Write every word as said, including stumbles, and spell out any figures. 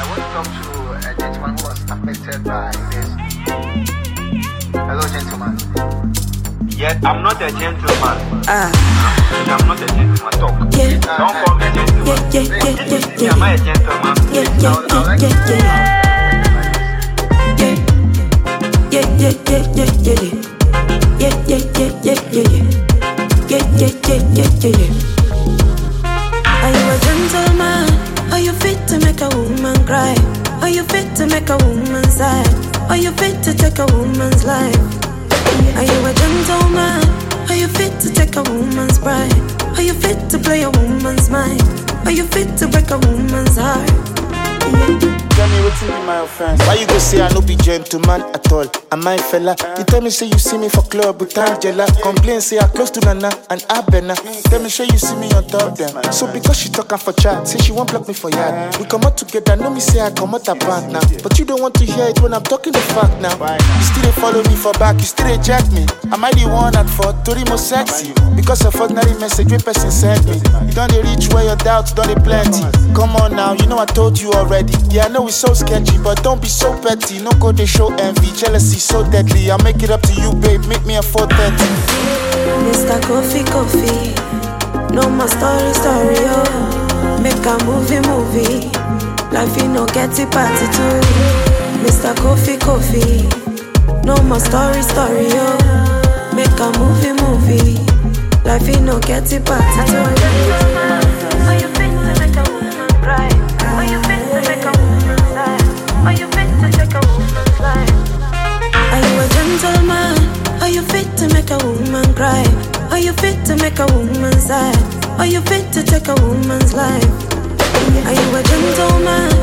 I want to talk to a gentleman who was affected by this. Hello, gentleman. Yet I'm not a gentleman. Ah. I'm not a gentleman. Talk. Yeah. Don't call me a gentleman. Yeah, yeah, yeah, yeah, yeah. Am I a gentleman? Yeah, yeah, yeah, yeah, yeah. Yeah, yeah, yeah, yeah, yeah, yeah. Yeah, yeah, yeah, yeah, yeah, yeah. Yeah, yeah, yeah, yeah, yeah, yeah. Are you a gentleman? Are you fit to make a woman cry? Are you fit to make a woman sigh? Are you fit to take a woman's life? Are you a gentleman? Are you fit to take a woman's pride? Are you fit to play a woman's mind? Are you fit to break a woman's heart? Yeah. Tell me what's in my offense. Why you go say I no be gentleman at all? Am I fella? You tell me say you see me for club with Angela. Complain say I close to Nana and Abena. Tell me say you see me on top them. So because she talking for chat, say she won't block me for yard. We come out together, know me say I come out apart now. But you don't want to hear it when I'm talking the fact now. You still dey follow me for back, you still dey jack me. Am I the one at for Tori most sexy? Because of ordinary message when person sent me. You don't dey reach where your doubts don't dey plenty. Come on now, you know I told you already. Yeah, I know it's so sketchy, but don't be so petty. No go to show envy, jealousy so deadly. I'll make it up to you, babe. Meet me at four thirty. Mister Coffee, coffee. No more story, story, oh. Make a movie, movie. Life you no get it party too. Mister Coffee, coffee. No more story, story, oh. Make a movie, movie. Life you no get it party too. Are you fit to make a woman cry? Are you fit to make a woman sigh? Are you fit to take a woman's life? Are you a gentleman? Are you fit to make a woman cry? Are you fit to make a woman sigh? Are you fit to take a woman's life? Are you a gentleman?